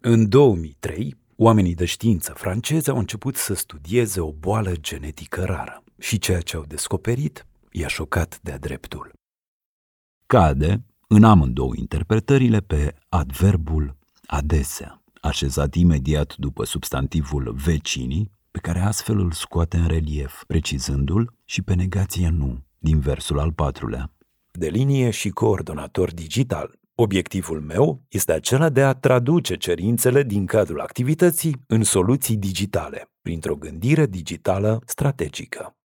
În 2003, oamenii de știință francezi au început să studieze o boală genetică rară și ceea ce au descoperit i-a șocat de-a dreptul. Cade, în amândouă interpretările, pe adverbul adesea, așezat imediat după substantivul vecinii, pe care astfel îl scoate în relief, precizându-l și pe negația nu, din versul al 4-lea. De linie și coordonator digital, obiectivul meu este acela de a traduce cerințele din cadrul activității în soluții digitale, printr-o gândire digitală strategică.